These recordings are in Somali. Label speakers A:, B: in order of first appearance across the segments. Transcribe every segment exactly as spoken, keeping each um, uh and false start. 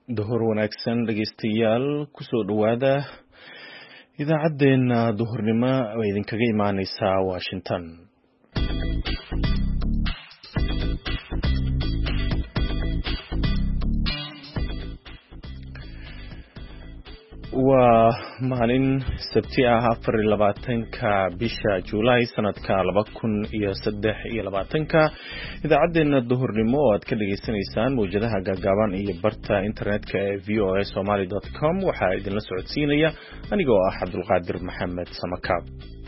A: duhur wanaagsan dhegeystayaal kusoo dhawaada idaacadeena duhurnimo oo idinkaga imaaneysa Washington. waa maalin sabti ah afar iyo labaatanka bisha July sanadka laba kun iyo saddex iyo labaatanka idaacadeena duhurnimo oo aad ka dhageysanaysaan mowjadaha gaagaaban iyo barta internetka ee v o a somali dot com waxaa idinla socodsiinaya anigoo ah Cabdulqaadir Maxamed Samakaab.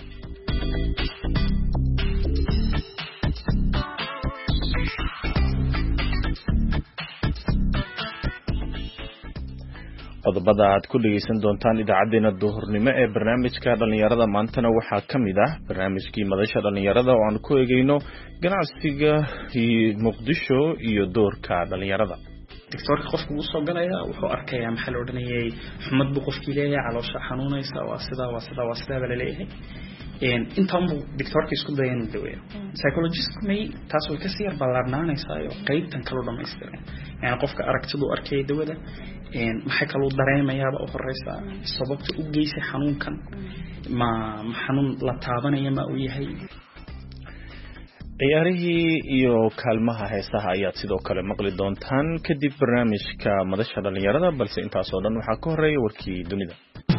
A: qodobada aad ku dhageysan doontaan idaacadeena duhurnimo ee barnaamijka dhalinyarada maantana waxaa ka mid ah barnaamijkii madasha dhalinyarada oo aan ku eegeyno ganacsiga Muqdisho iyo doorka dhalinyarada.
B: doctorka qofku uu soo galaya wuxuu arkayaa maxaa la odhanayay xumad buu qofkii leeyahay caloosha xanuunaysa waa sida waa sida waa sida bala leeyahay een intaan buu doctorka isku dayan daweeyo psychologist may taas way ka sii yar ballaarnaanaysaa iyo qaybtan kala dhamaystiran yani qofka aragtidu arkay dawada een maxay kala dareemayaa oo horeysa sababta u geysay xanuunkan ma xanuun la taabanaya ma uu yahay.
A: ciyaarihii iyo kaalmaha heesaha ayaad sidoo kale maqli doontaan kadib barnaamijka madasha dhalinyarada balse intaas oo dhan waxaa ka horeeya warkii dunida.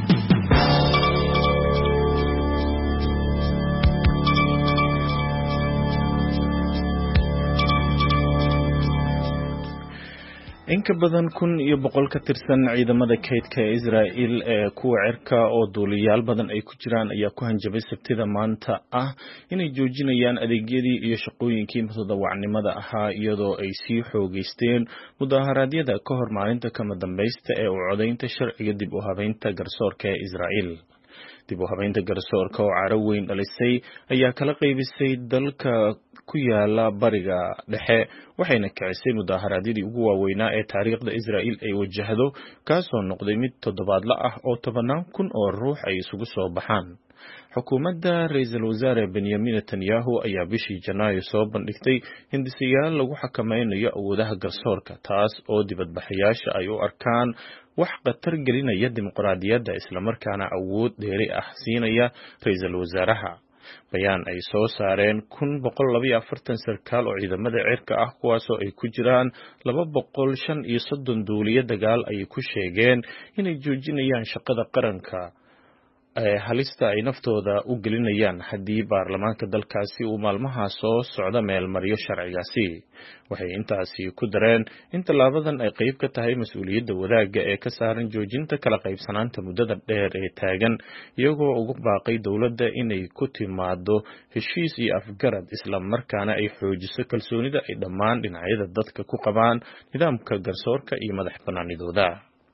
A: in ka badan kun iyo boqol ka tirsan ciidamada kaydka ee Israa'iil ee kuwa cirka oo duuliyaal badan ay ku jiraan ayaa ku hanjabay sabtida maanta ah inay joojinayaan adeegyadii iyo shaqooyinkii mutadawacnimada ahaa iyadoo ay sii xoogeysteen mudaharaadyada ka hor maalinta kama dambaysta ee u codaynta sharciga dib u habeynta garsoorka ee Israa'iil. dib u habeynta garsoorka oo caro weyn dhalisay ayaa kala qaybisay dalka ku yaala bariga dhexe waxayna kicisay mudaharaadyadii ugu waaweynaa ee taariikhda Israa'iil ay wajahdo kaasoo noqday mid toddobaadle ah oo tobanaan kun oo ruux ay isugu soo baxaan. xukuumadda ra'iisul wasaare Benjamin Netanyahu ayaa bishii Janaayo soo bandhigtay hindisayaal lagu xakameynayo awoodaha garsoorka taas oo dibadbaxayaasha ay u arkaan wax qatar gelinaya dimuqraadiyadda isla markaana awood dheeri ah siinaya ra'iisul wasaaraha. bayaan ay soo saareen kun boqol laba iyo afartan sarkaal oo ciidamada cirka ah kuwaasoo ay ku jiraan laba boqol shan iyo soddon duuliye dagaal ay ku sheegeen inay joojinayaan shaqada qaranka ee halista ay naftooda u gelinayaan haddii baarlamaanka dalkaasi uu maalmaha soo socda meel mariyo sharcigaasi. waxay intaasi ku dareen in tallaabadan ay qayb ka tahay mas-uuliyadda wadaagga ee ka saaran joojinta kala qaybsanaanta muddada dheer ee taagan iyagoo ugu baaqay dowladda inay ku timaado heshiis iyo afgarad isla markaana ay xoojiso kalsoonida ay dhammaan dhinacyada dadka ku qabaan nidaamka garsoorka iyo madax bannaanidooda.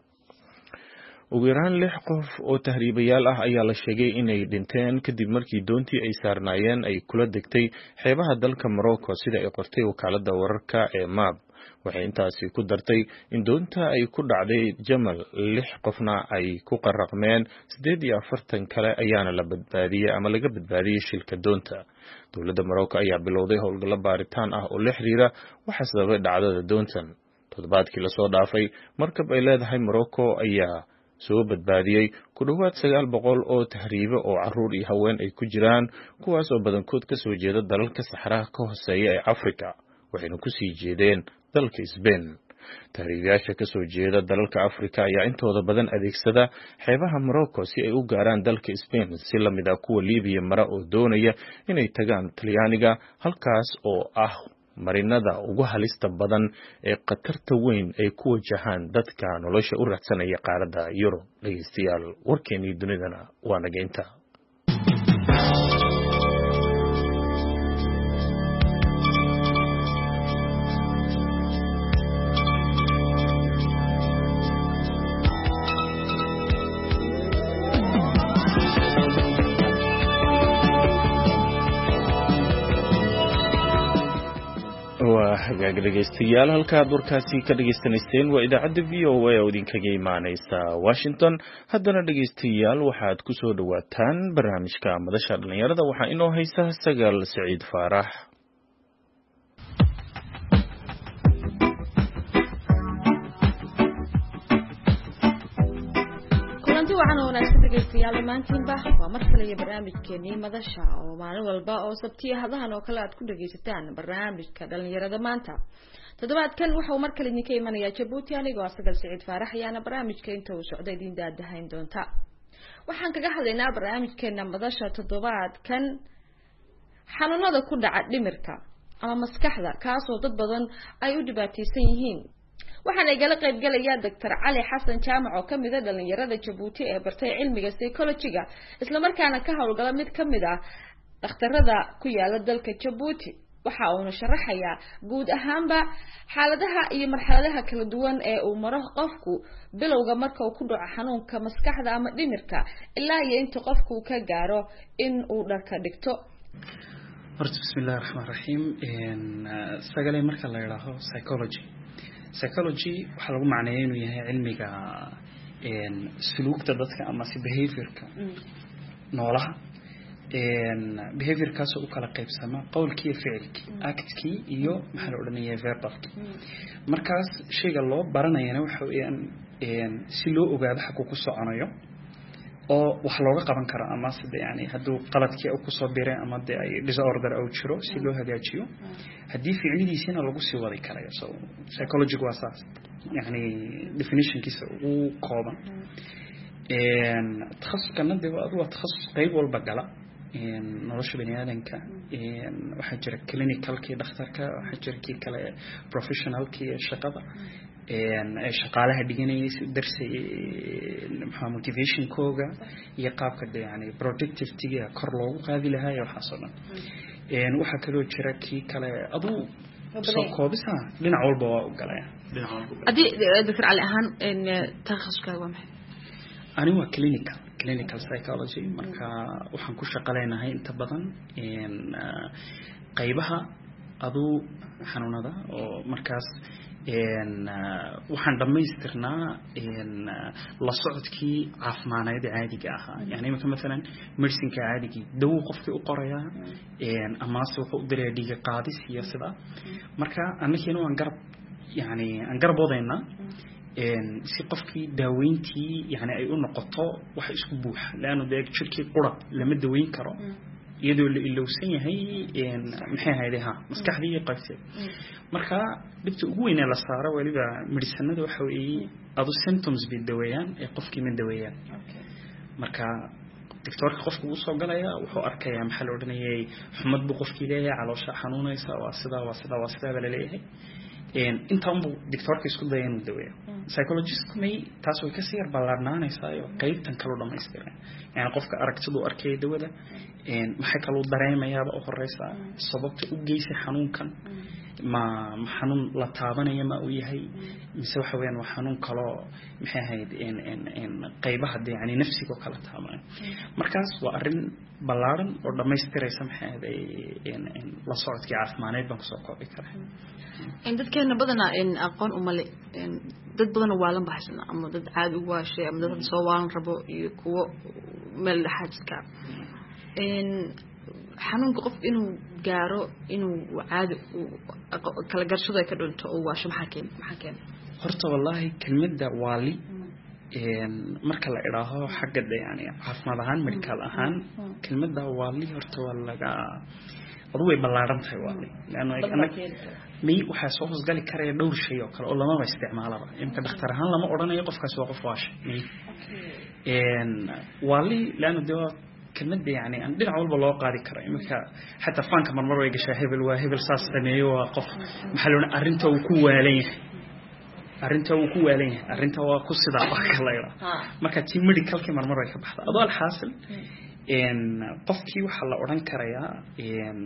A: ugu yaraan lix qof oo tahriibayaal ah ayaa la sheegay inay dhinteen kadib markii doontii ay saarnaayeen ay kula degtay xeebaha dalka Morocco sida ay qortay wakaaladda wararka ee M A B. waxay intaasi ku dartay in doonta ay ku dhacday Jamal lix qofna ay ku qaraqmeen siddeed iyo afartan kale ayaana la badbaadiyay ama laga badbaadiyay shilka doonta. dowladda Morocco ayaa bilowday howlgallo baaritaan ah oo la xiriira waxa sababay dhacdada doontan. toddobaadkii la soo dhaafay markab ay leedahay Morocco ayaa soo badbaadiyay ku dhawaad sagaal boqol oo tahriibo oo caruur iyo haween ay ku jiraan kuwaas oo badankood ka soo jeeda dalalka saxaraha ka hooseeya ee Afrika waxayna ku sii jeedeen dalka Spain. tahriibayaasha ka soo jeeda dalalka Afrika ayaa intooda badan adeegsada xeebaha Morocco si ay u gaaraan dalka Spain si la mid ah kuwa Liibiya mara oo doonaya inay tagaan Talyaaniga halkaas oo ah marinada ugu halista badan ee qatarta weyn ay ku wajahaan dadka nolosha u raadsanaya qaaradda Yurub. dhageystayaal warkeenii dunidana waa naga intaa. hagaag dhegeystayaal halkaad warkaasi ka dhageysanayseen waa idaacadda v o a oo idinkaga imaaneysa Washington. haddana dhegeystayaal waxaad ku soo dhawaataan barnaamijka madasha dhalinyarada waxaa inoo haysa Sagaal Saciid Faarax.
C: wacan oo wanaagsan dhegeystayaal maantiinba waa mar kale barnaamijkeennii madasha oo maalin walba oo sabti hadahan oo kale aad ku dhageysataan barnaamijka dhalinyarada maanta toddobaadkan waxa uu mar kale idinka imanayaa Djibouti anigoo asagal Saciid Faarax ayaana barnaamijka inta uu socday idin daadahayn doonta waxaan kaga hadlaynaa barnaamijkeena madasha toddobaadkan xanuunada ku dhaca dhimirka ama maskaxda kaas oo dad badan ay u dhibaataysan yihiin waxaan ay gala qayb galaya Doctor Ali Xasan Jaamac oo kamid ah dhalinyarada Djibouti ee bartay cilmiga psychology-ga isla markaana ka hawlgala mid kamid ah dhakhtarada ku yaala dalka Djibouti waxa uu sharaxayaa guud ahaanba xaaladaha iyo marxaladaha kala duwan ee uu maro qofku bilowga marka uu ku dhaco xanuunka maskaxda ama dhimirka ilaa iyo inta qofku ka gaaro in uu dharka dhigto
B: horta bismillaahir rahmaanir rahiim in sagalay marka la yiraahdo psychology psychology waxa lagu macneeyaa inuu yahay cilmiga in suluugta dadka ama si behaviorka noolaha in behaviorkaas oo kala qaybsama qowlkii ficilkii actkii iyo waxa la odhanayaa verbalkii markaas shayga loo baranayana waxa weeyaan in si loo ogaado xaq ku soconayo oo wax looga qaban karo ama sida yani haduu qaladkii uu ku soo biray ama de ay disorder oo jiro si loo hagaajiyo hadii ficilidiisina lagu sii wadi karayo so psychology waa saas yani definition kiisa uu kooban een takhasuskana de waa takhasus qayb walba gala in nolosha bani'aadanka in waxa jira clinicalkii dhakhtarka waxa jira kii kale professionalkii shaqada een ay shaqaalaha dhiganayay darsay maxaa motivation kooga iyo qaabka yani productivity-ga kor loogu qaadi lahaa iyo waxa soo dhan een waxa kale oo jira kii kale adu soo koobisa dhinac walba waa u galaya dhinac walba
C: hadii Doctor Ali ahaan in takhasuskaaga waa maxay
B: ani waa clinical clinical psychology marka waxaan ku shaqaleynahay inta badan in qaybaha adu xanuunada oo markaas in waxaan dhameystirnaa in la socodkii caafimaadka caadiga ah yani marka mesela medicine-ka caadiga dawo qofkii u qoraya in ama se wuxuu u diray dhiig qaadis iyo sida marka anakiina waan garab yani aan garboodeena in si qofkii daaweyntii yani ay u noqoto wax isku buux laana deeg jirkii qura lama daweyn karo iyadoo la ilowsan yahay in maxay haydaha maskaxdii qaybtay marka dibta ugu weyn ee la saaro waliba medicinada waxa weeye adu symptoms bi daweeyaan ee qofkii ma daweeyaan marka doctorka qofku uu soo galaya wuxuu arkayaa maxaa la odhanayay xumad buu qofkii leeyahay caloosha xanuunaysa waa sida waa sida waa sida la leeyahay in inta uu doctorka isku dayo inuu daweeyo psychologist may taas way ka sii yar ballaarnaanaysaa iyo qaybtan kale oo dhameystiran yani qofka aragtidu arkay dawada in maxay kale uu dareemayaa oo horeysa sababta u geysay xanuunkan ma xanuun la taabanaya ma uu yahay mise waxa weeyaan waa xanuun kale maxay ahayd in in in qaybaha yani nafsiga oo kala taabanay markaas waa arin ballaaran oo dhameystiraysa maxay ahayd in in la socodkii caafimaaded baan soo koobi karaa
C: in dadkeena badana in aqoon u male in dad badan waalan baxsan ama dad caadi u waashay ama dad soo waalan rabo iyo kuwa meel dhaxadka in xanuunka qof inuu gaaro inuu caadi kala garshado ka dhinto oo waasho maxaa keen maxaa keen
B: horta wallahi kelmadda waali een marka la iraaho xagga yani caafimaad ahaan medical ahaan kelmadda waali horta waa laga adu way ballaaran tahay waali laana ay may waxa soo hosgali karaya dhowr shay oo kale oo lama isticmaalaba imka dhakhtar ahaan lama oranayo qofkaas waa qof waash may een waali laana dawaa كلمة يعني أن دين عول بالله قاري كريم حتى فانك من مرة يجي شاهبل وهبل صاص ثانية وقف محلون أرنته وكوة عليه أرنته وكوة عليه أرنته وقصة ضعفك الله يرى ما كانت تيمري كلك من مرة يكبح أضاء الحاصل إن قفكي وحلا أوران كريا إن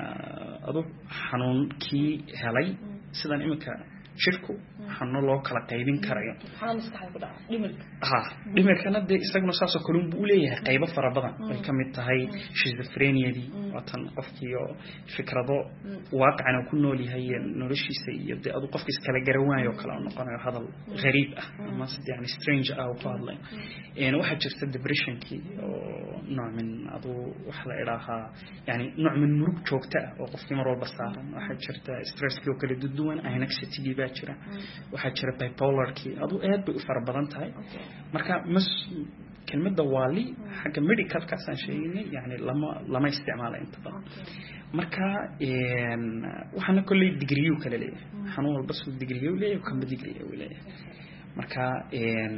B: أضو حنون كي هلاي سدان إمك shirku xanuun loo kala qaybin karayo
C: xanuun maskaxda ku dhaca dhimirka
B: ha dhimirkana de isaguna saas oo kale uu leeyahay qaybo fara badan ay kamid tahay schizophrenia-di watan qofkii oo fikrado waaqicna ku nool yahay noloshiisa iyo de adu qofkii iskala garawaayo kala noqonayo hadal gariib ah ama sidii yani strange ah oo qaadlay een waxa jirta depression-ki oo nooc min adu wax la ilaaha yani nooc min murug joogta oo qofkii mar walba saaran waxa jirta stress-ki oo kala duwan anxiety jira waxa jira bipolar ki adu aad bay u fara badan tahay marka mas كلمة والي حاجة medical كاسان شيء يعني لما لما يستعمله أنت طبعا مركا إن وحنا كل ديجريو كلا ليه حنو بس الديجريو ليه وكم بديجريو ليه مركا إن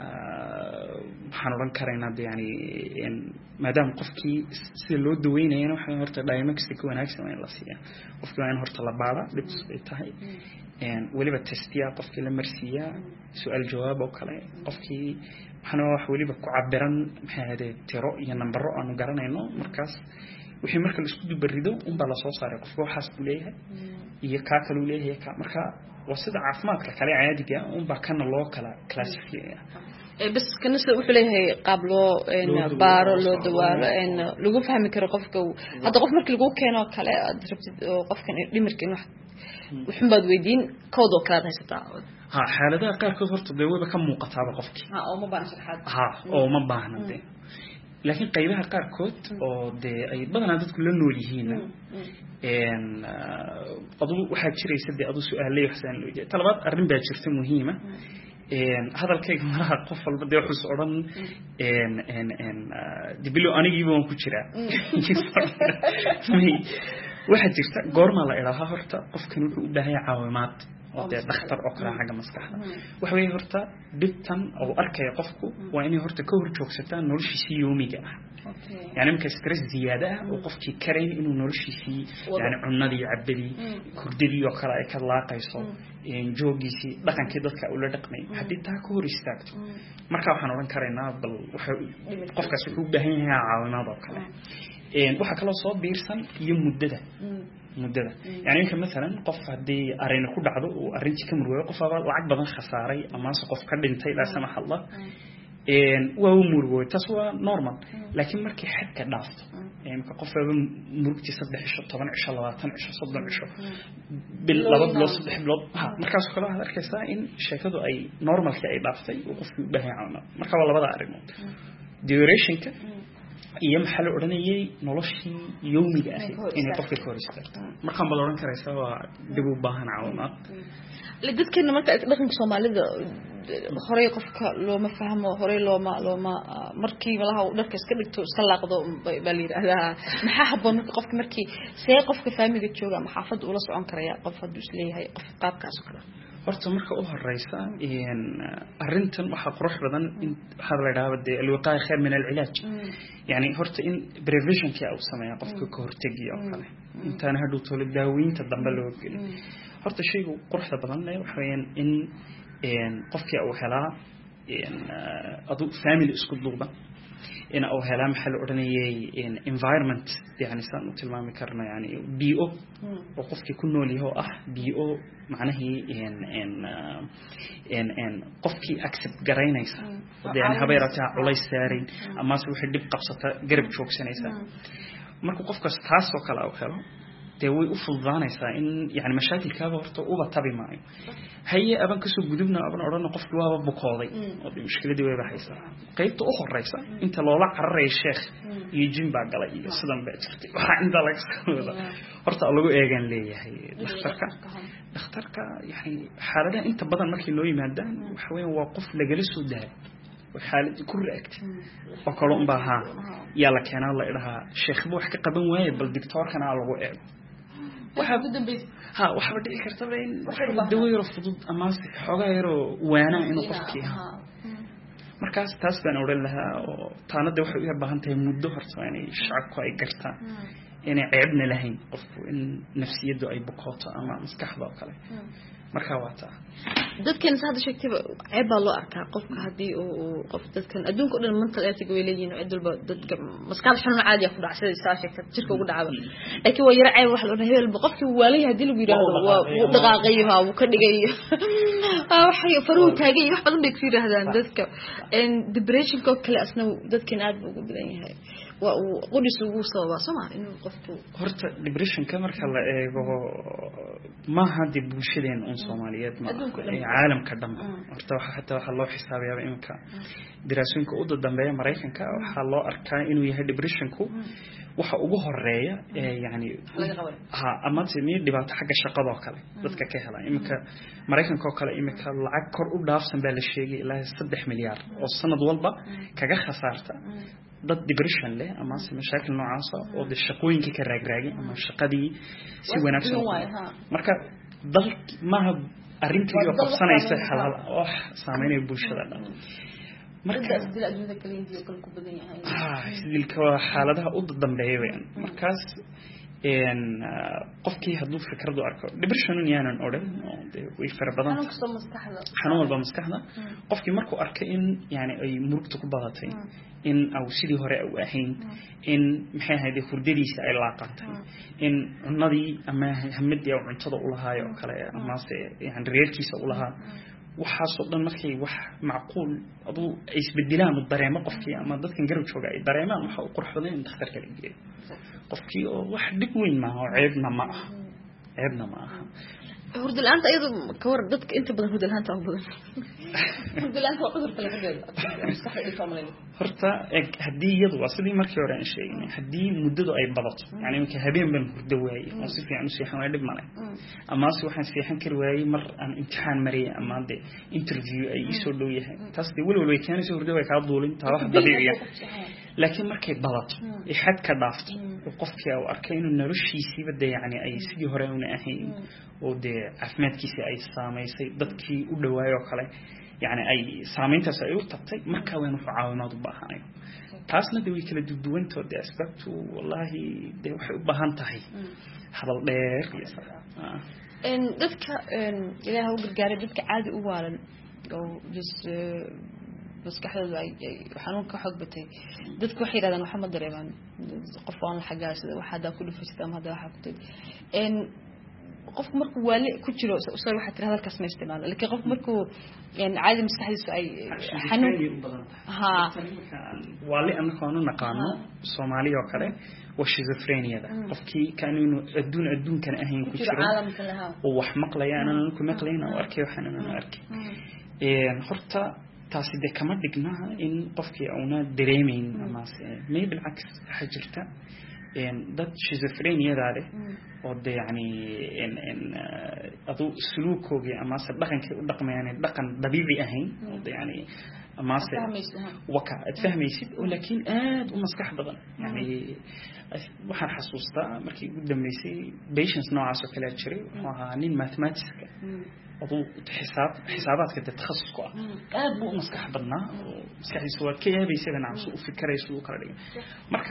B: حنورن كارينا يعني إن ما دام قفكي سلو دوين يعني وحنا هرت دايما كستكون أكثر من اللاسية قفكي وين هرت لبارة لبس بتاعي إن ولي بتستيا قفكي لمرسية سؤال جواب وكلا قفكي حنا وحولي بكعبران هذا ترى ينبر أنو قرنا إنه مركز وحين مركز الاسكود بردو أم بلا صوص على قفكي وحاسب ليها يكاكلوا ليه يكا مركا وسيد عفمات كلا عادي كا أم بكنا الله كلا كلاسيكية
C: بس كنسة وحليه قبله إن بارو لو دوار إن لقوا فهم كرقفك هذا قف مركز لقوا كانوا كلا دربت قف كان لمركز واحد وحين بدويدين كودو كلا هيستعود
B: ها حالة قار كثرت دوي بكم مقطع بقفك
C: ها أو ما بانش الحد
B: ها أو ما بانه ده لكن قيبها قار كوت أو ده أي بدنا ندخل كل نوريهنا إن أضو واحد شيء يسدي أضو سؤال لي حسن لوجه طلبات أرن بيجرت مهمة إن هذا الكيك مرة قفل بدي أحس أوران إن إن إن دبلو أنا جيبهم كشرة واحد جرت قرما لا إلها هرتا قف كانوا بهاي عوامات وده دكتور أقرأ حاجة مسكحة وحوي هرتا دبتن أو أركي قفكو وإني هرتا كور جوكستان نورشي سي يومي جاء يعني ممكن ستريس زيادة وقفكي كرين إنه نورشي سي يعني عنادي عبدي كردي وقرأ كلا قيصو إن جوجي سي لكن كده كأول دقني حتى تاكور استاكت مركب حنورن كرينا بل قفك سلوك بهاي عوامات وكلا إن وحكى الله صوب بيرسل يوم مدة مدة يعني يمكن مثلا قف هدي أرينا كل عضو وأرينتي كم روي قف هذا لعب بدن خساري أما سقف كردين تي لا سمح الله إن وهو مروي تسوى نورمال لكن مركي حتى ضعف يعني كقف هذا مركتي صدق عشرة طبعا عشرة لواتن عشرة صدق عشرة باللبض لو صدق بلبض ها مركز كلها هذا الكيسة إن شكله أي نورمال كأي ضعفتي وقف بها عنا مركز والله بدأ أريمون duration ك أيام حلو أرنيه نلاشي يومي ده إنه قف كوريستر ما كان بلورن كريسة ودبوا بهان عوامات
C: لدت كنا مركز لكن سومالي ده خريج قفك لو ما فهمه خريج لو ما لو ما مركي ولا هو دركس كده تو سلاق ده بلير هذا محافظ مركز قفك مركي سيقف كفامي بتشوجا محافظ ولا سؤال كريا قف دوس ليه هي قف قاب كاسكرا
B: horta marka u horeysa in arintan waxa qurux badan in waxa la yiraahdo alwiqaaya khayr min al-ilaaj yani horta in prevention ka uu sameeyo qofka ka hortagiyo kale intaan haduu tolo daaweynta dambe loo geliyo horta shaygu quruxda badan leh waxa weeyaan in in qofka uu helaa in adu family isku duuba in uu helaa maxal oranayay in environment yani saan u tilmaami karna yani bio oo qofkii ku nool yahay ah bio macnaheedu in in in in qofkii accept garaynaysa yani habeerata culays saarin ama soo wixii dib qabsata garab joogsanaysa marka qofkaas taas oo kala oo helo dee way u fududaanaysaa in yani mashaakilkaaga horta uba tabi maayo haye aban kasoo gudubna aban orana qofku waaba bukooday oo mushkiladii way baxaysaa qaybta u horeysa inta loola cararay sheekh iyo jin baa galay iyo sidan baa jirtay waxa inta laga soo horta lagu eegan leeyahay dhakhtarka dhakhtarka yani xaalada inta badan markii loo yimaadaan waxa weeyaan waa qof laga soo daay وحالة كل أكت وكلهم بها يلا كان الله إلها شيخ بوح كقبل وايد بالدكتور كان على الوقت وحب ها وحب دي كرتبين وحب دوي رفض أماس حجايرو وانا إنه قفكيها مركز تاس بين أوري لها وتانا ده وحب يبهنته مدة هرت يعني شعب كوي قرتا يعني عيبنا لهين قفوا إن نفسية دو أي بقاطة أما مسكحة وكله مركواتا
C: dadkan saada sheegtay ceeb loo arkaa qofka hadii uu qof dadkan adduunka oo dhan mantaqa ay go'eeyeen oo cidulba dadka maskax xun caadi ah ku dhacay sida sheegtay jirka ugu dhacaba laakiin waa yara ceeb wax la oranay hebel qofkii waalay hadii lagu yiraahdo waa uu dhaqaaqayma uu ka dhigay waxay faruu taagay wax badan bay ku yiraahdaan dadka in depression ko kale asna dadkan aad ugu badan yahay وقدس وصوا وسمع إنه قفتوا
B: هرت depression كمر كلا ما هذه بوشدين أن صوماليات ما عالم كدم هرت حتى الله حسابي هذا إنك دراسون كأود الدنيا مريكان كا الله أركان إنه يه depression كو وحقوقه الرأي يعني ها أما تسميه دبعت حاجة شقة كلا ضدك كهلا إنك مريكان كا كلا إنك العكر أوداف سنبال الشيء إلى صدح مليار والسنة دولبا كجا خسارته ضد depression له أما سي مشاكل نوعاصة وضد الشقوين كي كراجراجي أما الشقة دي سوى نفسه مركا ضل ما هو أرنت لي وقف سنة يسحل على أوه سامين يبوش هذا
C: مركا دل أجمد كلين دي كل كوبدين هاي
B: آه دل كحالتها أود الدم بهيوين مركز إن قفكي هدوف فكرة دو أركو depression يعني أورد ويفرق بدن
C: حنو كسر مستحدة
B: حنو البا مستحدة قفكي مركو أركو إن يعني أي مركتك بضاتين إن أو سيدي هراء أو أهين إن محي هذه خرديس أي لاقتين إن النادي أما همدي أو عنصر أولها يا كلا أما سي يعني ريالكيس أولها وحاصل مركي وح معقول أبو إيش بدلان الضريمة قفكي أما ضد كان جرب شو قاعد الضريمة وح قرح بدين تختار كلام قفكي واحد وين ما هو عيبنا معه عيبنا معه
C: هرد الآن أيضا كور ضدك أنت بدل هرد الآن تأو بدل هرد الآن هو قدر في الهرد مستحيل الفاملين
B: هرتا هدي يضو أصلي مركي ورا شيء هدي مدته أي بلط يعني ممكن هبين بين هردواي نصيف يعني سيحان ويدب مالي أما سوحن سيحان كرواي مر عن امتحان مريء أما عندي انترفيو أي يسولو يه تصدي ولو لو كان يسول هردواي كعبدولين تروح طبيعية لكن مركي بلط يحد كضافت وقفك أو أركين النرشي سي بده يعني أي سيدي هراون أهين ودي عفمات كيسي أي سامي سي ضدكي ودواي وكله يعني أي سامين تسأيو تبتي مركا وين فعاونات بحاجة تاسنا دوي كلا دودوين تو دي أسببت والله دي وحب بهانتهي هذا الدير يسا
C: إن ضدك إن إذا هو قرقاري ضدك عادي أولا أو جس بس كحد حنون كحقبتي ضدك وحيد هذا محمد دريمان قفان الحجاج وحدا كله في السلام هذا حقبتي إن قف مركو والي كتير وصار واحد هذا الكاس ما استعمال لكن قف مركو يعني عادي مستحيل سؤال حنون
B: ها والي أنا قانون نقانو الصومالي وكله والشيزوفرينيا ده قفكي كانوا إنه أدون أدون كان أهين كتير
C: عالم كلها
B: ووحمق لي أنا نكون مقلين أو أركي وحنا أنا أركي خرطة تاسيد كمان دقناها إن قفكي أونا دريمين أما ما بالعكس حجرته إن ضد شيزوفرينيا ده ود يعني إن إن أدو سلوكه أما سبقن كدقم يعني دقن طبيعي أهين ود يعني أما وكا أتفهم يصير ولكن آد ومسكح بدن يعني وحن حسوستا مركي قدام يصير patience نوع سكالات شري وهانين mathematics أدو حساب حسابات كده تخصص قا آد بو مسكح بدنا مسكح يسوى كيا بيصير نعم سو فكرة يسوى كردين مركا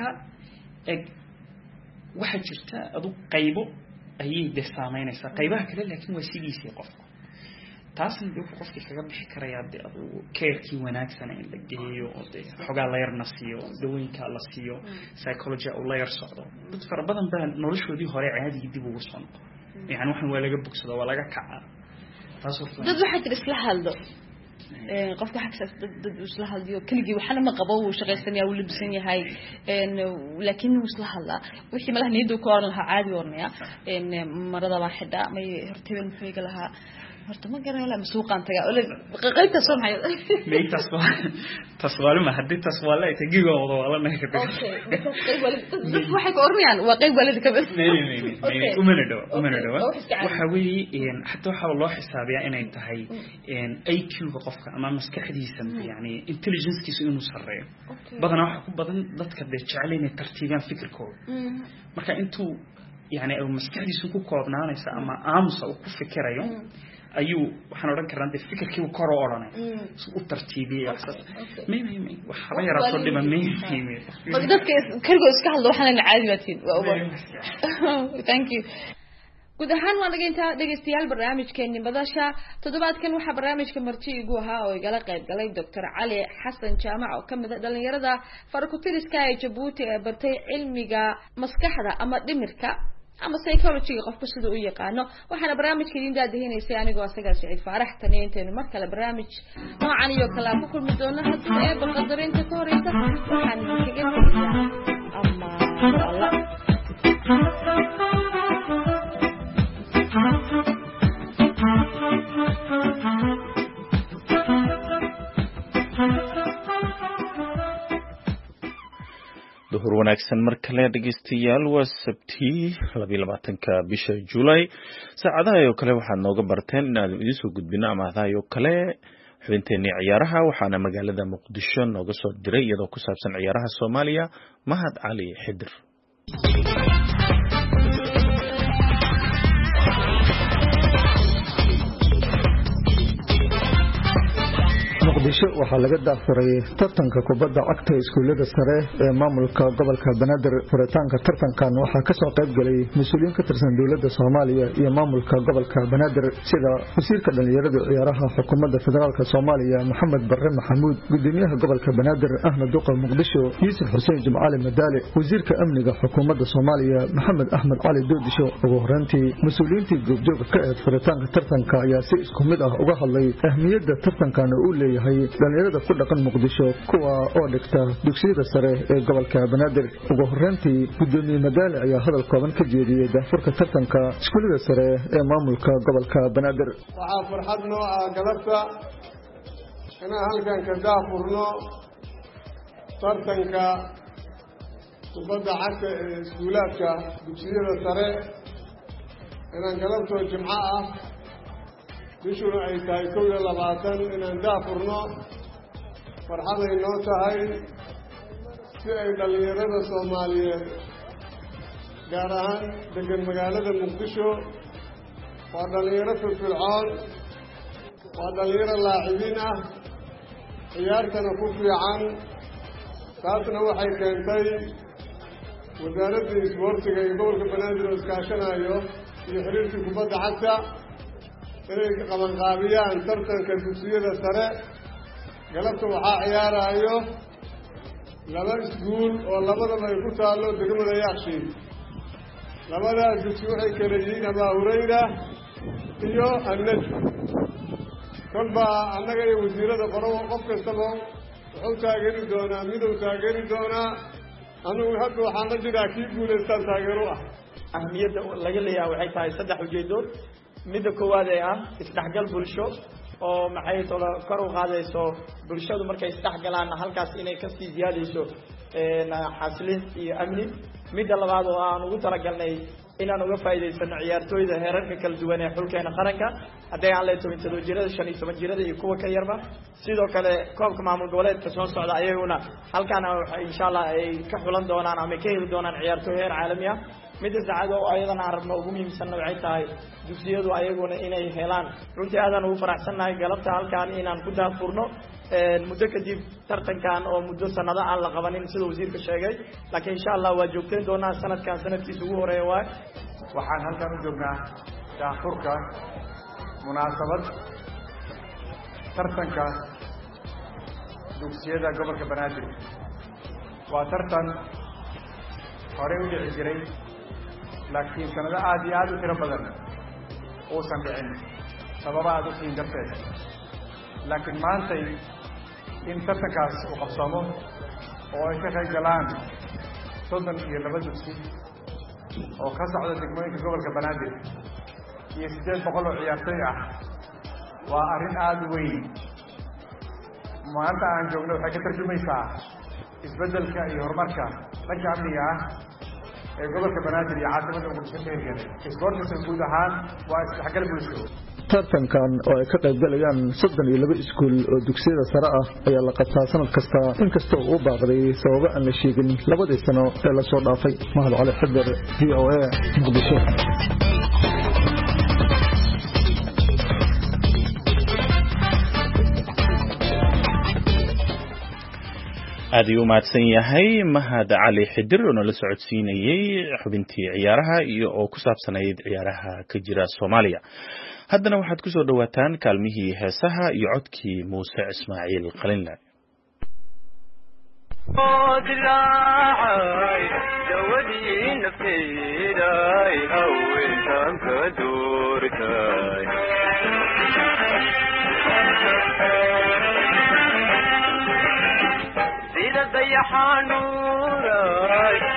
B: واحد جرتا أدو قيبو أيه دستامين يسا قيبها كده لكن وسيلي سيقف تاسن دو قفكي kaga bixi karaya adu keerkii wanaagsan in la geeyo oo xogaa la yar nasiyo dawooyinka la siiyo psychology oo la yar socdo dad fara badan baa noloshoodii hore caadi dib ugu soo noqdo yani waxan waa laga bogsado waa laga kacaa taas oo
C: dad waxa jira isla haldo ee qofka xaqsaas dad isla haldiyo kaligi waxana ma qabo oo shaqaysanaya oo libsan yahay een laakiin isla halda wixii malaha niido ka oran laha caadi ornaya een marada waaxida ma hortibin muxuu lahaa horta ma garan la suuqan taga oo qaybta soo maxay
B: may taswaa taswaa ma hadii taswaa la tagigo wada wala ma ka
C: okay dad waxay ka ornayaan waa qayb walid ka bas
B: nee nee nee umana dhaw umana dhaw waxa weey in hatta waxa loo xisaabiyaa inay tahay in I Q ga qofka ama maskaxdiisa yani intelligence kiisu inuu sareeyo badana waxa ku badan dadka jecel inay tartiibaan fikirkooda marka intuu yani ay maskaxdiisu ku koobnaanaysa ama aamusa uu ku fikirayo ayuu waxaan oran karnaa de fikirkii uu kor u oranay u tartiibiyay axsas may may may waxa la yara soo dhiban may may
C: dadka kargo iska hadlo waxaan caadi waatiin waa ugu thank you guud ahaan waan dhageyntaa dhageystayaal barnaamijkeeni madasha toddobaadkan waxa barnaamijka marti igu ahaa oo igala qayb galay Doctor Cali Xasan Jaamac oo kamid ah dhalinyarada farkutiriska ee Djibouti ee bartay cilmiga maskaxda ama dhimirka ama psychology qofka sida uu yaqaano waxaana barnaamijka idin daadahinaysay anigoo asaga Saciid Faarax taneynteenu mar kale barnaamij noocan iyo kala ku kulmi doona hadda ee baqadarinta ka horeysa waxaan kaga ama alla
A: duhur wanaagsan mar kale dhegeystayaal waa sabti labiyo labaatanka bisha July saacadaha oo kale waxaad nooga barteen inaad idin soo gudbino amaahdaha oo kale xubinteennii ciyaaraha waxaana magaalada Muqdisho nooga soo diray iyadoo ku saabsan ciyaaraha Soomaaliya Mahad Cali Xidir
D: muqdisho waxaa laga daafuray tartanka kubadda cagta iskuulada sare ee maamulka gobolka Banaadir furitaanka tartankan waxaa ka soo qayb galay mas'uuliyiin ka tirsan dawladda Soomaaliya iyo maamulka gobolka Banaadir sida wasiirka dhalinyarada ciyaaraha xukuumadda federaalka Soomaaliya Maxamed Barre Maxamuud gudoomiyaha gobolka Banaadir Ahmed Duqa Muqdisho Yuusuf Xuseen Jimcaale Madaale wasiirka amniga xukuumadda Soomaaliya Maxamed Ahmed Cali Doodisho ugu horeyntii mas'uuliyiintii goobjooga ka ee furitaanka tartanka ayaa si isku mid ah uga hadlay ahmiyadda tartankan uu leeyahay dhalinyarada ku dhaqan Muqdisho kuwa oo dhigta dugsiyada sare ee gobolka Banaadir ugu horeyntii gudoomiye Madaale ayaa hadal kooban ka jeediyay daafurka tartanka iskuulada sare ee maamulka gobolka Banaadir
E: waxaa farxad noo ah galabta inaan halkan ka daafurno tartanka kubadda cagta ee iskuulaadka dugsiyada sare inaan galabtoo jimco ah bishuna ay tahay kow iyo labaatan inaan daafurno farxaday noo tahay si ay dhallinyarada Soomaaliyeed gaar ahaan degan magaalada Muqdisho waa dhallinyaro firfircoon waa dhallinyaro laacibiin ah ciyaartana ku fiican taasna waxay keentay wasaaradda isboortiga iyo gobolka Banaadir oo iskaashanayo iyo xiriirkii kubadda cagta inay qabanqaabiyaan tartanka dugsiyada sare galabta waxaa ciyaarayo laba iskuul oo labadaba ay ku taallo degmada Yaaqshiid labadaas dugsi waxay kala yihiin Abaa Hurayra iyo Annajm kolba annaga iyo wasiirada qoro qof kastaba wuxuu taageeri doonaa miduu taageeri doonaa anugu hadda waxaan la jiraa kii guulaystaan taageero ah
F: ahmiyadda laga leeyahay waxay tahay saddex ujeedo midda koowaad ee ah isdhexgal bulsho oo maxay tolo kor u qaadayso bulshadu markay isdhexgalaan halkaas inay ka sii ziyaadayso ee xasilin iyo amni midda labaad oo aan ugu talagalnay inaan uga faa'iideysano ciyaartooyda heerarka kala duwan ee xulkeena qaranka haday aan leeyahay toban jirada shan iyo toban jirada iyo kuwa ka yarba sidoo kale koobka maamul goboleedka soo socda ayaguna halkaan insha Allah ay ka xulan doonaan ama ka heli doonaan ciyaartooy heer caalami ah midda saacad oo ayadana aan rabno ugu muhiimsan waxay tahay dugsiyadu ayaguna inay helaan runtii aadan ugu faraxsanahay galabta halkaan inaan ku daafurno ee muddo kadib tartankan oo muddo sanado aan la qabanin sida wasiirka sheegay laakiin insha Allah waa joogteen doonaa sanadkan sanadkiisa ugu horeeya waa
G: waxaan halkaan u joognaa daafurka munaasabad tartanka dugsiyada gobolka Banaadir waa tartan hore u dhici jiray laakiin sanado aad iyo aad u tiro badan uusan dhicin sababa aad u siin darteed laakiin maantay in tartankaas uu qabsamo oo ay ka qayb galaan soddon iyo laba dugsi oo ka socda degmooyinka gobolka Banaadir iyo siddeed boqol oo ciyaartooy ah waa arrin aad u weyn maanta aan joogno waxay ka tarjumaysaa isbeddelka iyo horumarka dhanka amniga ah ee gobolka Banaadir iyo caasimada Muqdisho ka hirgelay isboortiga guud ahaan waa isdhexgal bulsho
D: tartankan oo ay ka qayb galayaan soddon iyo laba iskuul oo dugsiyada sare ah ayaa la qabtaa sanad kasta inkastoo uu baaqday sababo aan la sheegin labadii sano ee la soo dhaafay Mahad Cali Xidir V O A Muqdisho
A: aad ayuu mahadsan yahay Mahad Cali Xidir oo la socodsiinayay xubintii ciyaaraha iyo oo ku saabsanayd ciyaaraha ka jira Soomaaliya haddana waxaad ku soo dhawaataan kaalmihii heesaha iyo codkii Muuse Ismaaciil Qalinle
H: dayaxanuuray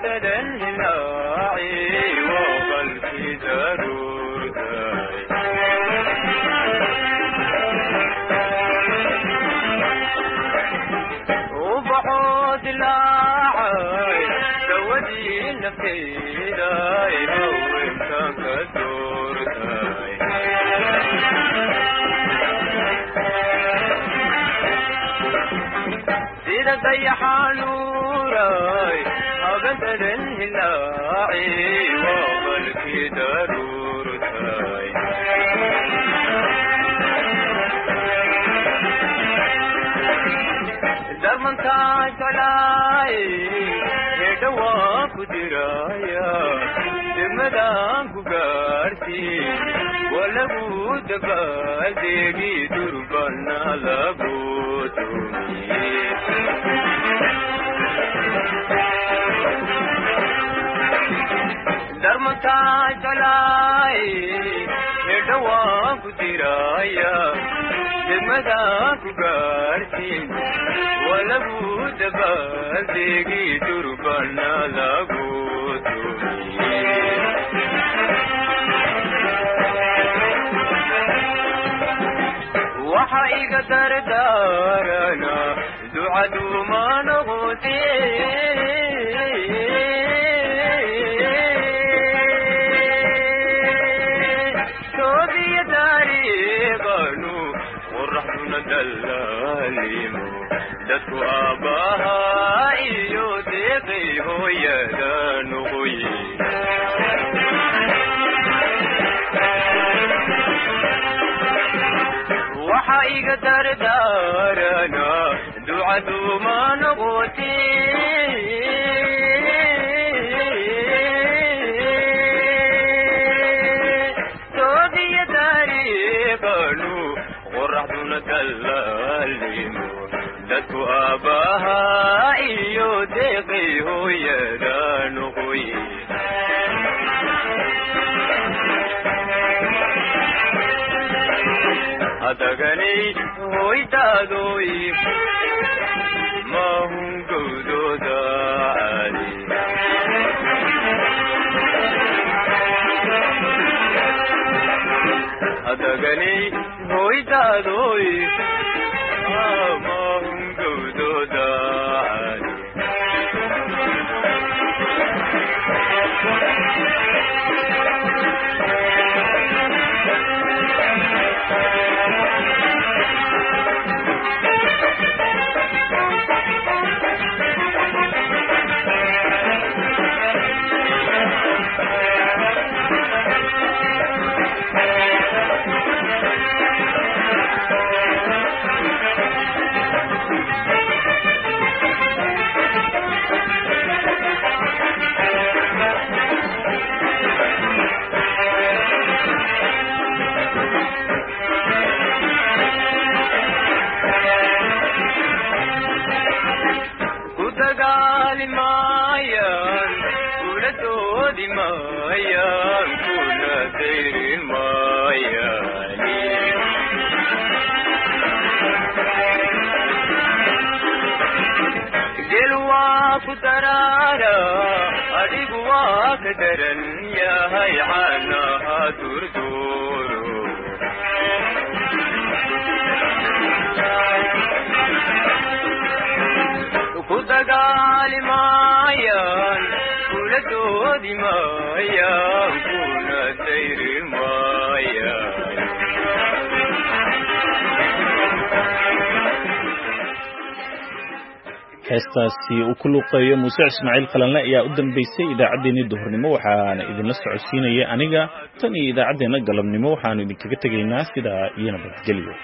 A: heestaasi uu ku luuqeeyo muuse ismaaciil qalanle ayaa u dambeysay idaacaddeenii duhurnimo waxaana idinla socodsiinaya aniga tan iyo idaacaddeenna galabnimo waxaanu idinkaga tegaynaa sidaa iyo nabadgelyo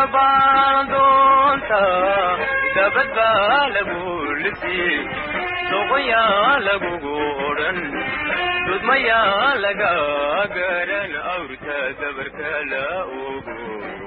H: dabadbaa lagu lisii doqoya lagu goran dudmaya laga garan awrta dabarka la ugu